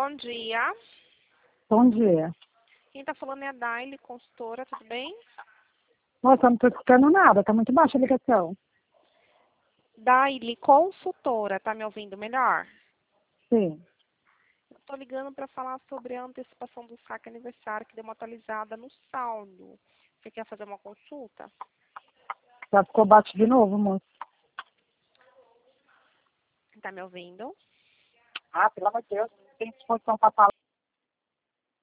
Bom dia. Bom dia. Quem tá falando é a Daile, consultora, tudo bem? Nossa, eu não tô escutando nada, tá muito baixa a ligação. Daile, consultora, tá me ouvindo melhor? Sim. Eu tô ligando para falar sobre a antecipação do saque aniversário, que deu uma atualizada no saldo. Você quer fazer uma consulta? Já ficou baixo de novo, moço. Tá me ouvindo? Ah, pelo amor de Deus, não tem disposição pra falar.